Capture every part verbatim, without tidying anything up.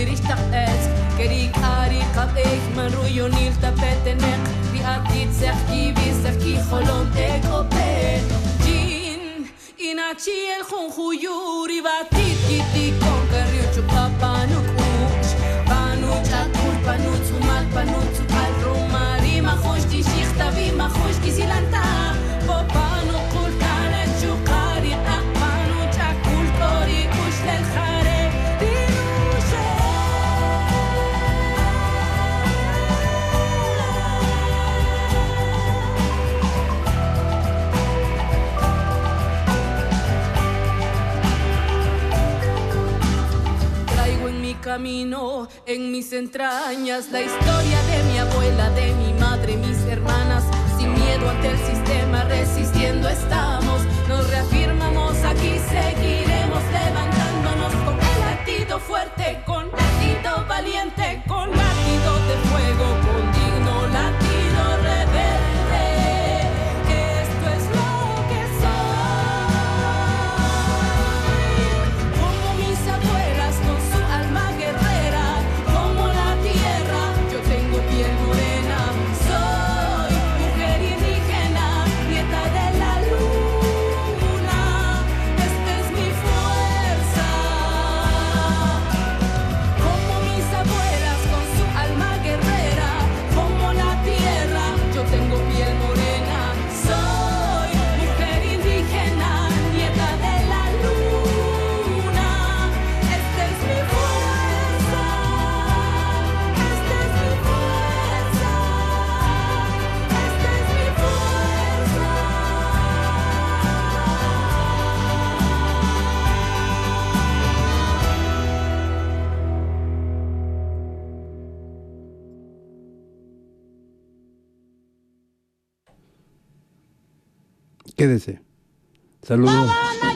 rishtak es Keri kari kap ek man ruyonil tapetenek Ri atit sech kivi sech ki cholom ek opet Jin inachi el khun khuyuri vatit kiti kon kariu chupa panuk uch Panuk akul panuk sumal panuk sukal romari Machosh ti shikhta vi machosh ki silanta Po panuk kul kalet chukari ak panuk akul kori kush lel khare Camino en mis entrañas la historia de mi abuela, de mi madre, mis hermanas. Sin miedo ante el sistema, resistiendo estamos. Nos reafirmamos, aquí seguiremos levantándonos con el latido fuerte, con latido valiente, con latido de fuego, con digno latido rebelde. Esto es lo que soy. Como mis abuelas con su alma guerrera, como la tierra, yo tengo piel morena. Soy mujer indígena, nieta de la luna. Esta es mi fuerza. Como mis abuelas con su alma guerrera, como la tierra, yo tengo piel morena. Soy mujer indígena, nieta de la luna. Esta es mi fuerza. Esta es mi fuerza. Esta es mi fuerza. Quédese. Saludos.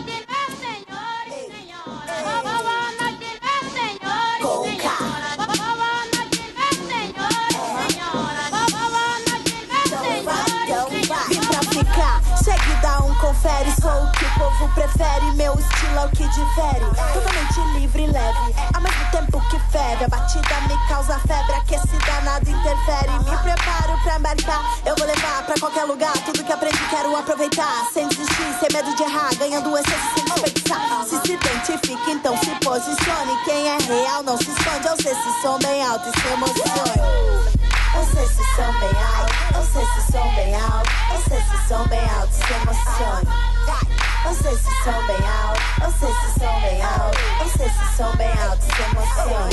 Vim pra ficar, segue, dá um confere. Sou o que o povo prefere, meu estilo é o que difere. Totalmente livre e leve, ao mesmo tempo que ferve. A batida me causa febre, aquecida nada interfere. Me preparo pra embarcar, eu vou levar pra qualquer lugar. Tudo que aprendi quero aproveitar, sem desistir, sem medo de errar, ganhando essência sem desperdiçar. Se se identifica, então se posicione. Quem é real não se esconde, eu sei se som bem alto e se emocione. Eu sei se som bem alto, eu sei se som bem alto, eu sei se som bem alto, se emocione. Eu sei se som bem alto, eu sei se som bem alto, eu sei se som bem alto, se emocione.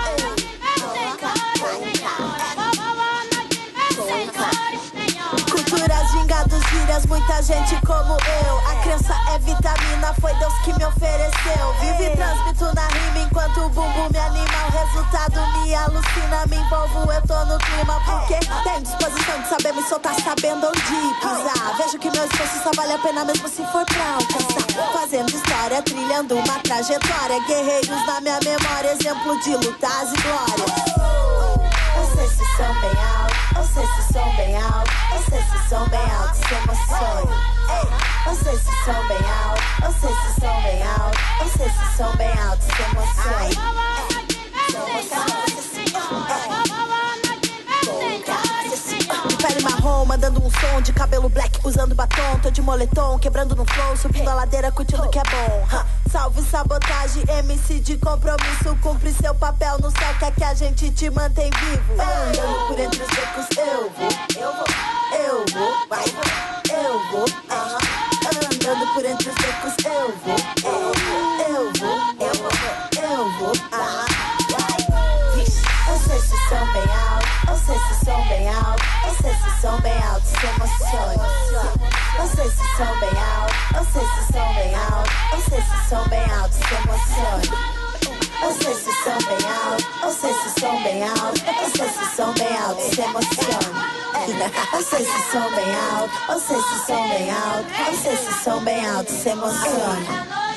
Culturas, gingados, gírias, muita gente como eu. A crença é vitamina, foi Deus que me ofereceu. Vivo e transmito na rima enquanto o bumbum me anima. O resultado me alucina, me envolvo, eu tô no clima. Porque tenho disposição de saber me soltar, sabendo onde pisar. Vejo que meu esforço só vale a pena mesmo se for pra alcançar. Fazendo história, trilhando uma trajetória. Guerreiros na minha memória, exemplo de lutas e glórias. Eu sei se som bem alto, eu sei se som bem alto, eu sei se som bem alto, se emocione. Eu sei se som bem alto, eu sei se som bem alto, eu sei se som bem alto, se emocione. De pele marrom, mandando um som, de cabelo black, usando batom. Tô de moletom, quebrando no flow, subindo a ladeira, curtindo o que é bom. Salve sabotagem, M C de compromisso. Cumpre seu papel no céu, quer que a gente te mantém vivo. Andando por entre os becos, eu vou, eu vou, eu vou, vai, eu vou, uh-huh. Andando por entre os becos, eu vou, eu vou, eu vou, eu vou, eu vou, uh-huh. Eu sei se som bem alto, eu sei se som bem alto, eu sei se som bem alto, se emocione. Eu sei se som bem alto, eu sei se som bem alto, eu sei se som bem alto, se emocione. Eu sei se som bem alto, eu sei se som bem alto, eu sei se som bem alto, se emocione. Eu sei se som bem alto, eu sei se som bem alto, eu sei se som bem alto, se emocione.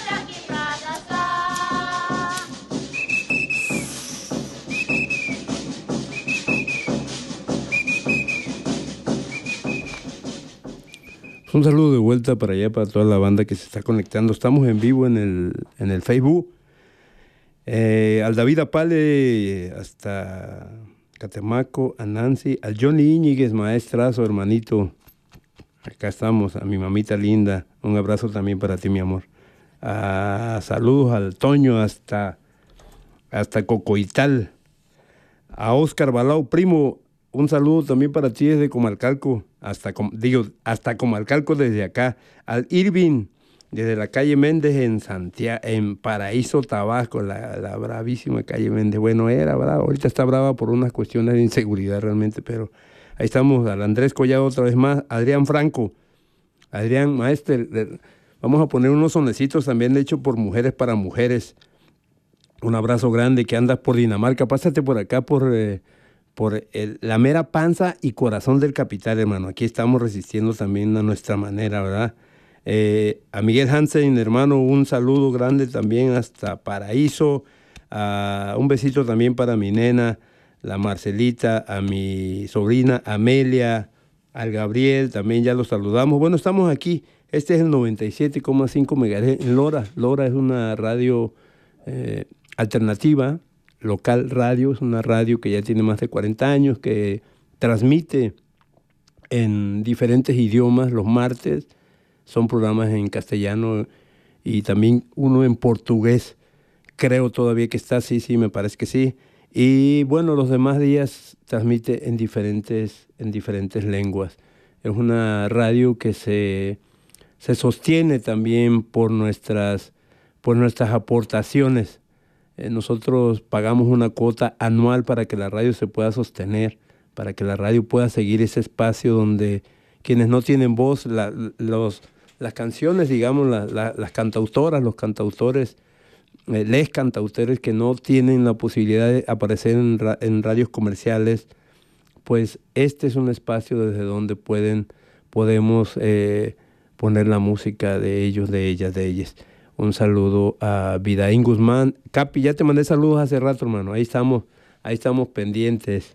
Un saludo de vuelta para allá, para toda la banda que se está conectando. Estamos en vivo en el, en el Facebook. Eh, al David Apale, hasta Catemaco, a Nancy, al Johnny Íñiguez, maestrazo, hermanito. Acá estamos, a mi mamita linda. Un abrazo también para ti, mi amor. Ah, saludos al Toño hasta, hasta Cocoital. A Oscar Balao, primo, un saludo también para ti desde Comalcalco. Hasta, digo, hasta Comalcalco desde acá. Al Irving, desde la calle Méndez en Santiago, en Paraíso, Tabasco, la, la bravísima calle Méndez. Bueno, era brava, ahorita está brava por unas cuestiones de inseguridad realmente, pero ahí estamos. Al Andrés Collado otra vez más, Adrián Franco, Adrián Maester, vamos a poner unos sonecitos también hechos por mujeres para mujeres. Un abrazo grande, que andas por Dinamarca, pásate por acá por, eh, por el, la mera panza y corazón del capital, hermano. Aquí estamos resistiendo también a nuestra manera, ¿verdad? Eh, a Miguel Hansen, hermano, un saludo grande también hasta Paraíso. Uh, un besito también para mi nena, la Marcelita, a mi sobrina Amelia, al Gabriel, también ya los saludamos. Bueno, estamos aquí. Este es el noventa y siete coma cinco megahertz en Lora. Lora es una radio eh, alternativa, local radio, es una radio que ya tiene más de cuarenta años, que transmite en diferentes idiomas los martes. Son programas en castellano y también uno en portugués. Creo todavía que está, sí, sí, me parece que sí. Y bueno, los demás días transmite en diferentes, en diferentes lenguas. Es una radio que se, se sostiene también por nuestras, por nuestras aportaciones. Eh, nosotros pagamos una cuota anual para que la radio se pueda sostener, para que la radio pueda seguir ese espacio donde quienes no tienen voz, la, los... las canciones, digamos, la, la, las cantautoras, los cantautores, eh, les cantautores que no tienen la posibilidad de aparecer en, ra en radios comerciales, pues este es un espacio desde donde pueden, podemos eh, poner la música de ellos, de ellas, de ellas. Un saludo a Vidaín Guzmán. Capi, ya te mandé saludos hace rato, hermano. Ahí estamos, ahí estamos pendientes.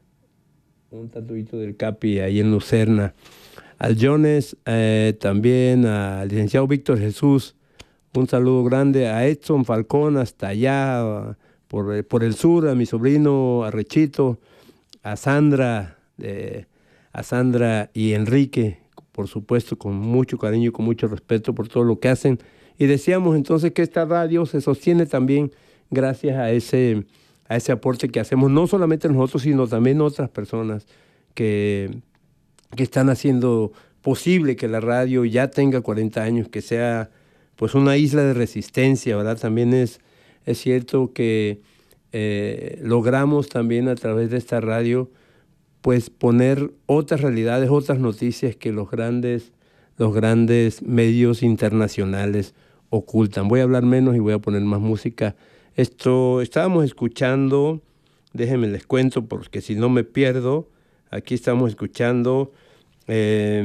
Un tatuito del Capi ahí en Lucerna. Al Jones, eh, también al licenciado Víctor Jesús, un saludo grande. A Edson Falcón, hasta allá, por, por el sur, a mi sobrino Arrechito, a Sandra, eh, a Sandra y Enrique, por supuesto, con mucho cariño y con mucho respeto por todo lo que hacen. Y decíamos entonces que esta radio se sostiene también gracias a ese, a ese aporte que hacemos, no solamente nosotros, sino también otras personas que... que están haciendo posible que la radio ya tenga cuarenta años, que sea pues una isla de resistencia, ¿verdad? También es, es cierto que eh, logramos también a través de esta radio pues poner otras realidades, otras noticias que los grandes, los grandes medios internacionales ocultan. Voy a hablar menos y voy a poner más música. Esto, estábamos escuchando, déjenme les cuento porque si no me pierdo. Aquí estamos escuchando eh,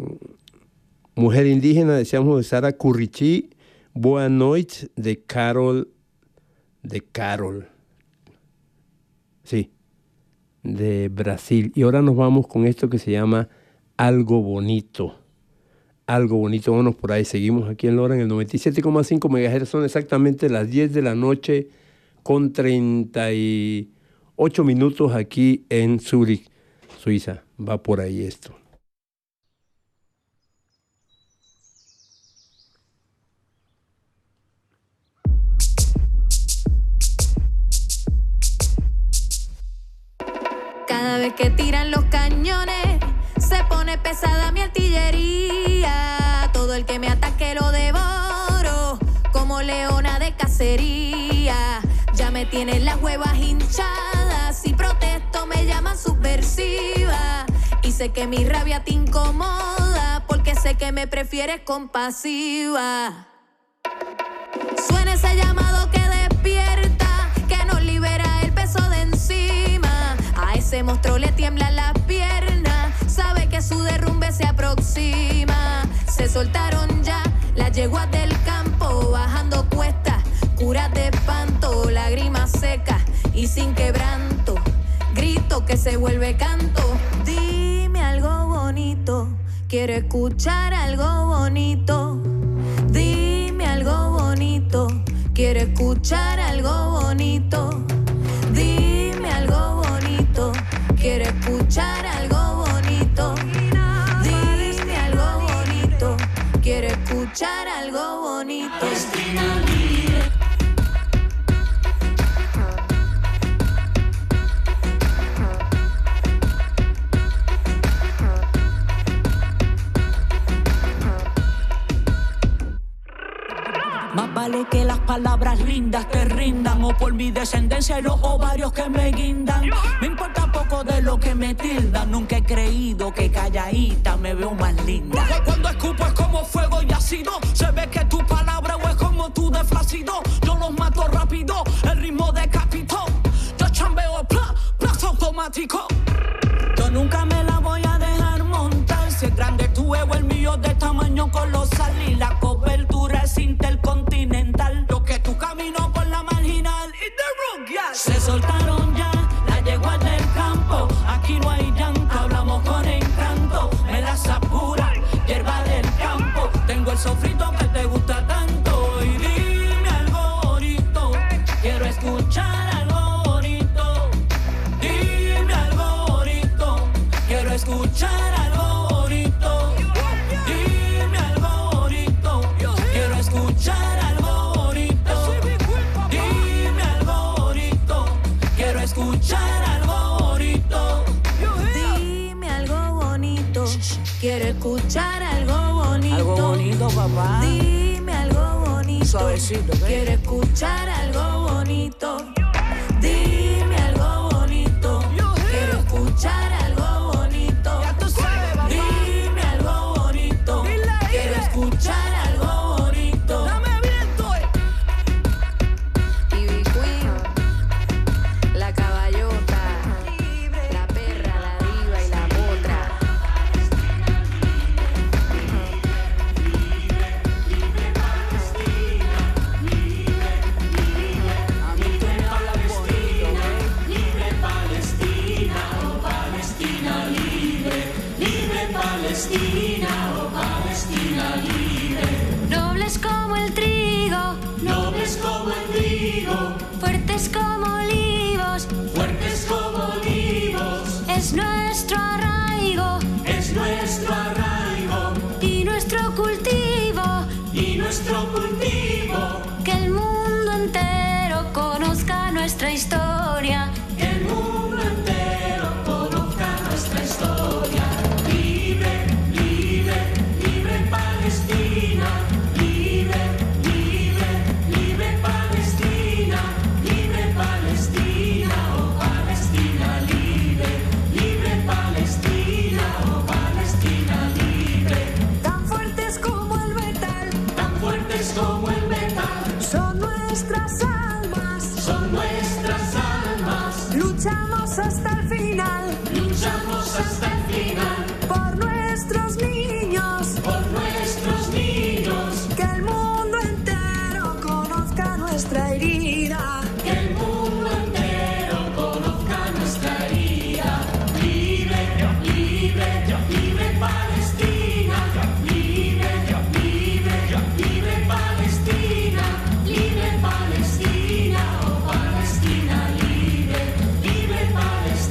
Mujer Indígena, decíamos de Sara Currichi, Boa Noite de Carol, de Carol, sí, de Brasil. Y ahora nos vamos con esto que se llama Algo Bonito. Algo Bonito, vámonos por ahí, seguimos aquí en Lora en el noventa y siete coma cinco megahertz, son exactamente las diez de la noche con treinta y ocho minutos aquí en Zúrich, Suiza. Va por ahí esto. Cada vez que tiran los cañones se pone pesada mi artillería. Todo el que me ataque lo devoro como leona de cacería. Ya me tienen las huevas hinchadas, si protesto me llaman subversiva. Y sé que mi rabia te incomoda porque sé que me prefieres compasiva. Suena ese llamado que despierta, que nos libera el peso de encima. A ese monstruo le tiemblan las piernas, sabe que su derrumbe se aproxima. Se soltaron ya las yeguas del campo, bajando cuestas, curas de espanto, lágrimas secas y sin quebranto, grito que se vuelve canto. Dime algo bonito, quiero escuchar algo bonito. Dime algo bonito, quiere escuchar algo bonito. Dime algo bonito, quiere escuchar algo bonito. Dime algo bonito, quiere escuchar algo bonito. Palestina libre. Más vale que las palabras lindas te rindan, o por mi descendencia y los ovarios que me guindan. Me importa poco de lo que me tildan, nunca he creído que calladita me veo más linda. Cuando escupo es como fuego y ácido, se ve que tu palabra o es como tu de flácido. Yo los mato rápido, el ritmo decapitó. Yo chambeo, pla, plazo automático. Yo nunca me la voy a dejar montar. Si es grande tu ego, el mío de tamaño colosal. Y la cobertura es intercontinental. Lo que tu camino por la marginal y the room, yes. Se soltaron ya las yeguas del campo. Aquí no hay llanto, hablamos con encanto. Me las apura, hierba del campo. Tengo el sofrito que te gusta tanto. Y dime algo bonito, quiero escuchar algo bonito. Dime algo bonito, quiero escuchar algo bonito. Dime algo bonito, quiero escuchar algo bonito. Dime algo bonito, quiero escuchar algo bonito. Dime algo bonito, quiero escuchar algo bonito. Algo bonito, papá. Dime algo bonito, Suavecito, ¿ves? quiero escuchar algo bonito. Dime algo bonito, quiero escuchar algo bonito. Ya tú sabes, papá. Dime algo bonito, Dile, quiero dile. escuchar algo bonito. Dame viento, eh. T V Queen, la caballota, la perra, la diva y la potra. A mí tú me hablas bonito, ¿eh? Nobles como el trigo, Nobles como el trigo, fuertes como olivos, fuertes como olivos, es nuestro arraigo es nuestro arraigo y nuestro cultivo. y nuestro cultivo. Que el mundo entero conozca nuestra historia. Que el mundo entero conozca nuestra historia. Libre, libre, libre Palestina. Libre, libre, libre Palestina. Libre Palestina, oh Palestina libre. Libre Palestina, oh Palestina libre. Tan fuertes como el metal, Tan fuertes como el metal, son nuestras almas. son nuestras almas. Luchamos hasta el final Luchamos hasta el final por nuestros niños. por nuestros niños. Que el mundo entero conozca nuestra herida. Que el mundo entero conozca nuestra herida. Libre, libre, libre Palestina. Libre, libre, libre Palestina. Libre Palestina, oh Palestina libre. Libre Palestina.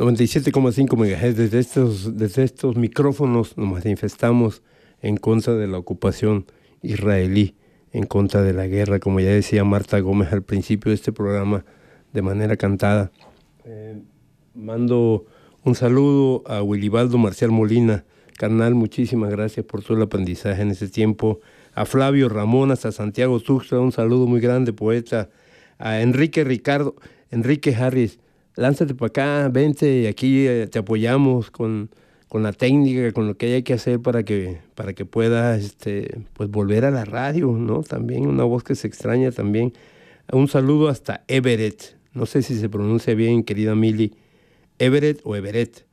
noventa y siete coma cinco megahertz. Desde estos, desde estos micrófonos nos manifestamos en contra de la ocupación israelí, en contra de la guerra, como ya decía Marta Gómez al principio de este programa, de manera cantada. Eh, mando un saludo a Wilibaldo Marcial Molina. Carnal, muchísimas gracias por todo el aprendizaje en ese tiempo. A Flavio Ramón, hasta Santiago Tuxtla, un saludo muy grande, poeta. A Enrique Ricardo, Enrique Harris, lánzate para acá, vente, aquí eh, te apoyamos con, con la técnica, con lo que hay que hacer para que, para que puedas este, pues volver a la radio, ¿no? También una voz que se extraña también. Un saludo hasta Everett, no sé si se pronuncia bien, querida Mili, Everett o Everett.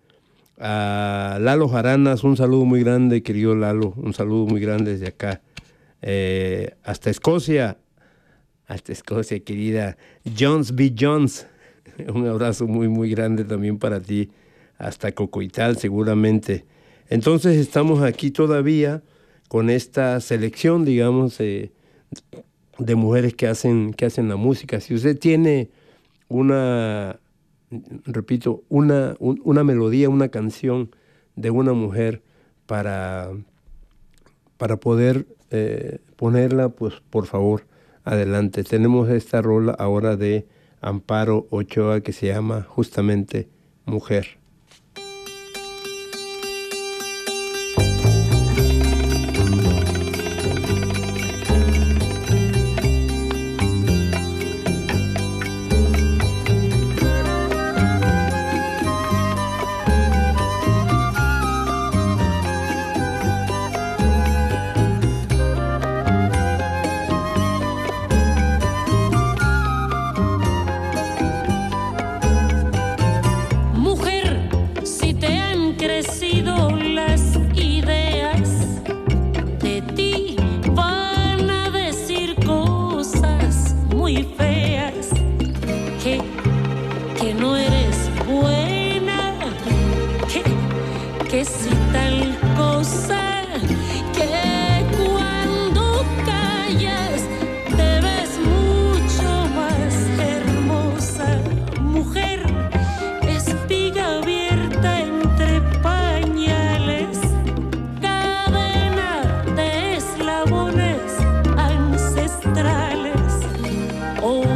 A Lalo Jaranas, un saludo muy grande, querido Lalo, un saludo muy grande desde acá. Eh, hasta Escocia, hasta Escocia, querida Jones B. Jones, un abrazo muy, muy grande también para ti, hasta Cocoital seguramente. Entonces estamos aquí todavía con esta selección, digamos, eh, de mujeres que hacen, que hacen la música. Si usted tiene una... repito, una, un, una melodía, una canción de una mujer para, para poder eh, ponerla, pues por favor, adelante. Tenemos esta rola ahora de Amparo Ochoa que se llama justamente Mujer. Oh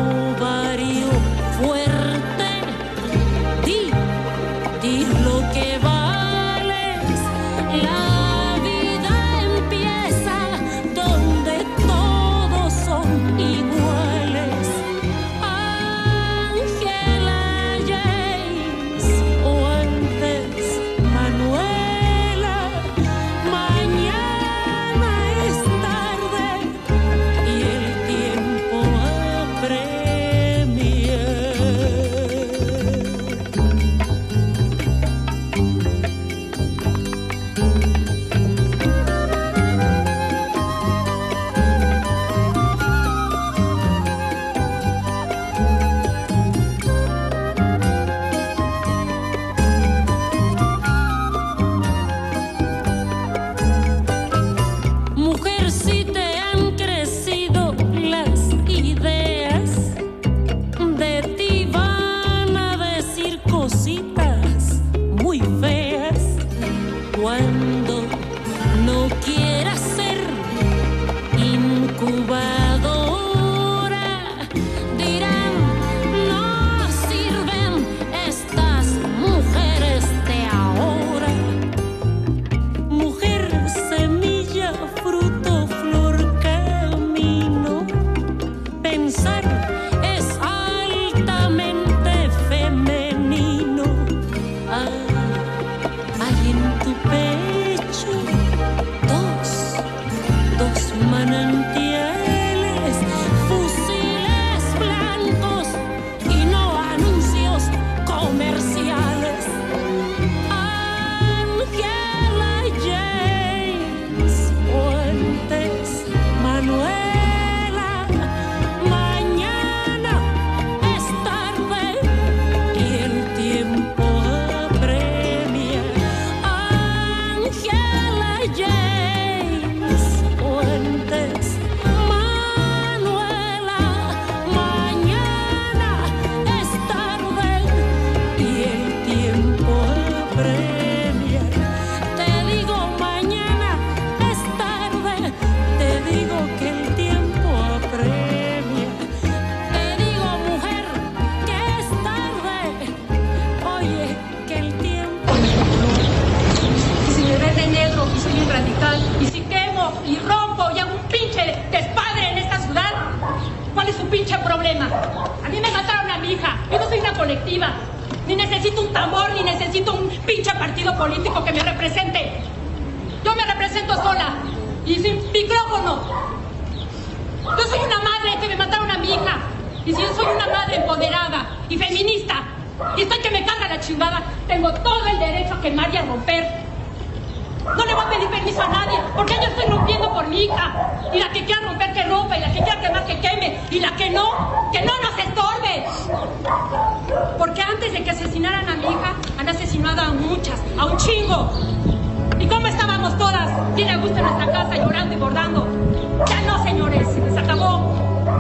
¿Cuál es su pinche problema? A mí me mataron a mi hija. Yo no soy una colectiva. Ni necesito un tambor, ni necesito un pinche partido político que me represente. Yo me represento sola. Y sin micrófono. Yo soy una madre que me mataron a mi hija. Y si yo soy una madre empoderada y feminista, y estoy que me carga la chingada, tengo todo el derecho a quemar y a romper. No le voy a pedir permiso a nadie, porque yo estoy rompiendo por mi hija. Y la que quiera romper, que rompa, y la que quiera quemar, que queme. Y la que no, que no nos estorbe. Porque antes de que asesinaran a mi hija, han asesinado a muchas, a un chingo. ¿Y cómo estábamos todas? Bien a gusto en nuestra casa, llorando y bordando. Ya no, señores, se les acabó.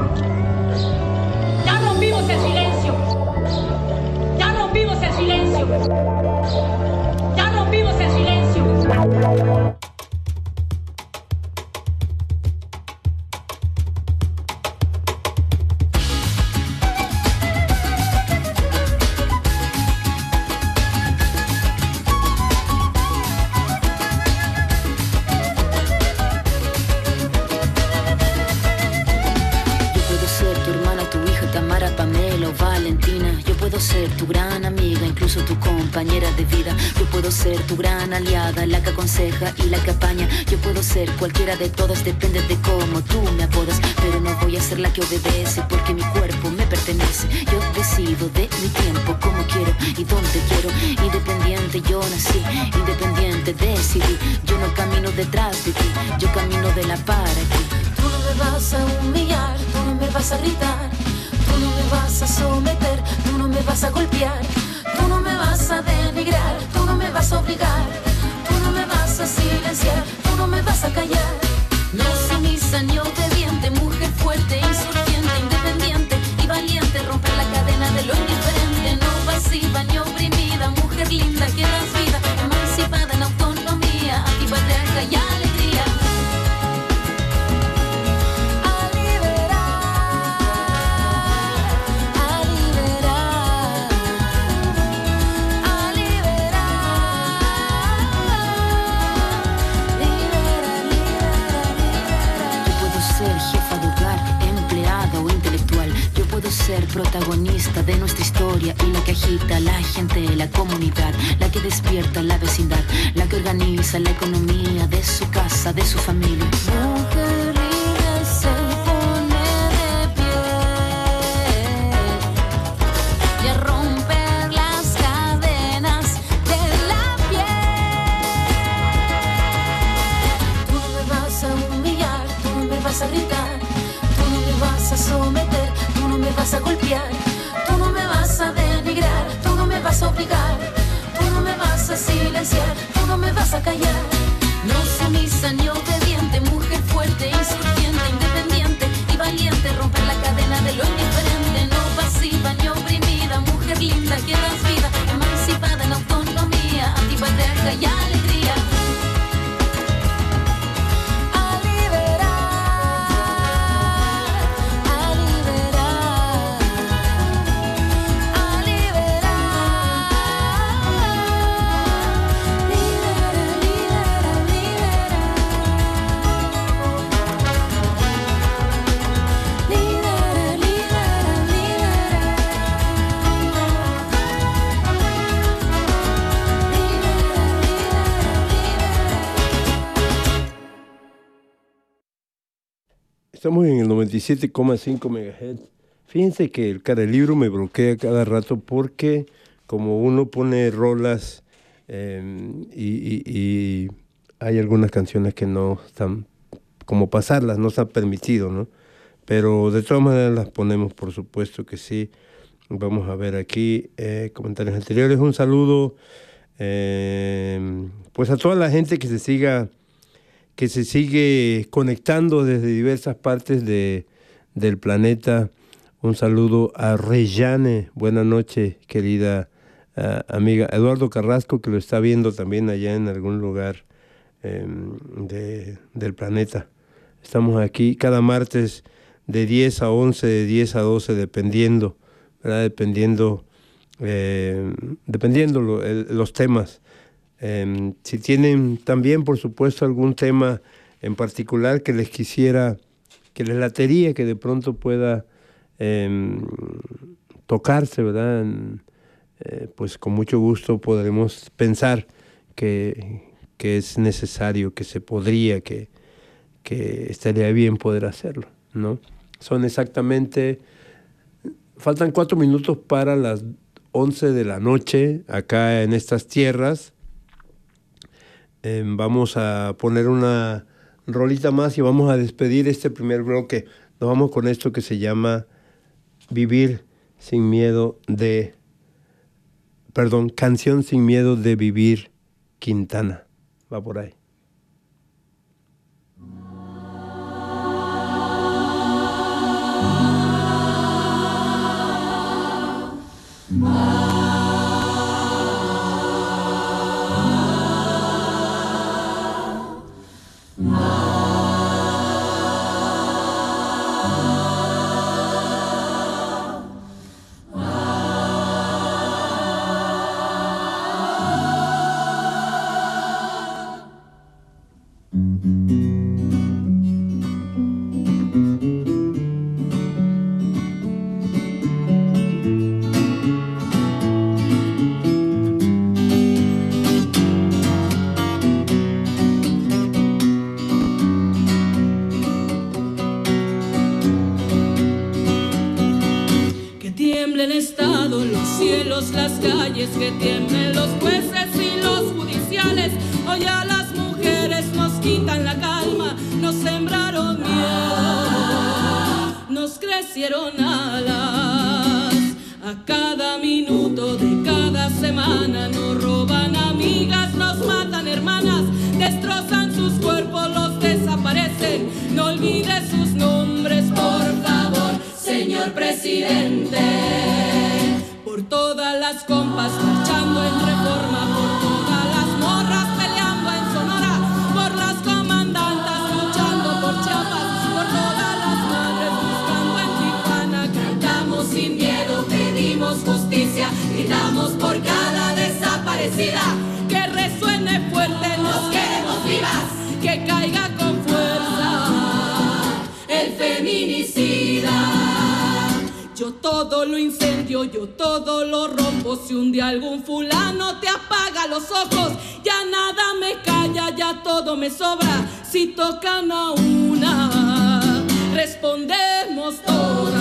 Ya rompimos el silencio. Ya rompimos el silencio. Ya rompimos el silencio. Tu gran amiga, incluso tu compañera de vida. Yo puedo ser tu gran aliada, la que aconseja y la que apaña. Yo puedo ser cualquiera de todas, depende de cómo tú me apodas. Pero no voy a ser la que obedece, porque mi cuerpo me pertenece. Yo decido de mi tiempo, como quiero y donde quiero. Independiente yo nací, independiente decidí. Yo no camino detrás de ti, yo camino de la para aquí. Tú no me vas a humillar, tú no me vas a gritar. Tú no me vas a someter, tú no me vas a golpear, tú no me vas a denigrar, tú no me vas a obligar, tú no me vas a silenciar, tú no me vas a callar. No sumisa ni obediente, mujer fuerte, insurgente, independiente y valiente, romper la cadena de lo indiferente. No pasiva ni oprimida, mujer linda que das vida, emancipada en autonomía, antipatriarca y alegría. Ser protagonista de nuestra historia y la que agita la gente, la comunidad, la que despierta la vecindad, la que organiza la economía de su casa, de su familia. Mujer libre se pone de pie y a romper las cadenas de la piel. Tú no me vas a humillar, tú no me vas a gritar, tú no me vas a someter, tú no me vas a golpear, tú no me vas a denigrar, tú no me vas a obligar, tú no me vas a silenciar, tú no me vas a callar. No sumisa ni obediente, mujer fuerte, insurgente, independiente y valiente, romper la cadena de lo indiferente. No pasiva ni oprimida, mujer linda que das vida, emancipada en autonomía, antipatriarca y alegría. Estamos en el noventa y siete coma cinco megahertz. Fíjense que el Caralibro me bloquea cada rato porque como uno pone rolas eh, y, y, y hay algunas canciones que no están, como pasarlas, no está permitido, ¿no? Pero de todas maneras las ponemos, por supuesto que sí. Vamos a ver aquí eh, comentarios anteriores. Un saludo eh, pues a toda la gente que se siga que se sigue conectando desde diversas partes de, del planeta. Un saludo a Reyane, buenas noches, querida uh, amiga. Eduardo Carrasco, que lo está viendo también allá en algún lugar eh, de, del planeta. Estamos aquí cada martes de diez a once, de diez a doce, dependiendo, ¿verdad? Dependiendo, eh, dependiendo lo, el, los temas. Eh, si tienen también, por supuesto, algún tema en particular que les quisiera, que les latería, que de pronto pueda eh, tocarse, ¿verdad? Eh, pues con mucho gusto podremos pensar que, que es necesario, que se podría, que, que estaría bien poder hacerlo, ¿no? Son exactamente, faltan cuatro minutos para las once de la noche acá en estas tierras. Eh, vamos a poner una rolita más y vamos a despedir este primer bloque. Nos vamos con esto que se llama Vivir sin miedo de... Perdón, Canción sin miedo de vivir, Quintana. Va por ahí. Que tiemblen los jueces y los judiciales. Hoy a las mujeres nos quitan la calma, nos sembraron miedo, nos crecieron alas. A cada minuto de cada semana nos roban amigas, nos matan hermanas, destrozan sus cuerpos, los desaparecen. No olvide sus nombres, por favor, señor presidente. Por todas las compas marchando en Reforma, por todas las morras peleando en Sonora, por las comandantas luchando por Chiapas, por todas las madres buscando en Tijuana. Cantamos sin miedo, pedimos justicia, gritamos por cada desaparecida. Que resuene fuerte, nos queremos vivas, que caiga con fuerza el feminicida. Yo todo lo incendio, yo todo lo rompo. Si un día algún fulano te apaga los ojos, ya nada me calla, ya todo me sobra. Si tocan a una, respondemos todas.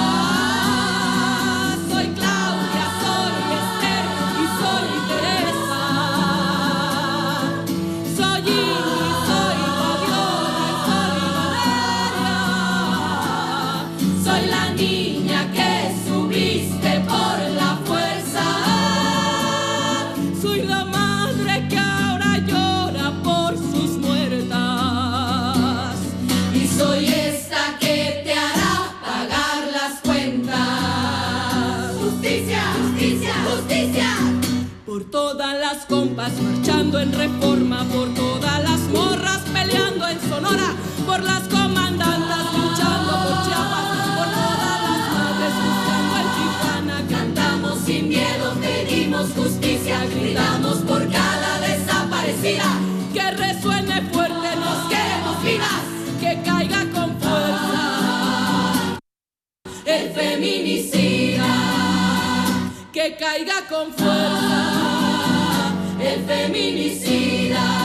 Soy Claudia, soy Esther y soy Teresa. Soy Ingrid, soy Fabiola y soy Valeria. Soy la niña que subiste por la fuerza. Soy la madre que ahora llora por sus muertas. Y soy esta que te hará pagar las cuentas. Justicia, justicia, justicia. Por todas las compas marchando en Reforma, por todas las morras peleando en Sonora, por las comandantas luchando por Chiapas, por todas las madres buscando en Tijuana. Cantamos sin miedo, pedimos justicia, gritamos por cada desaparecida. Que resuene fuerte, nos queremos vivas, que caiga con fuerza el feminicida. Que caiga con fuerza el feminicida.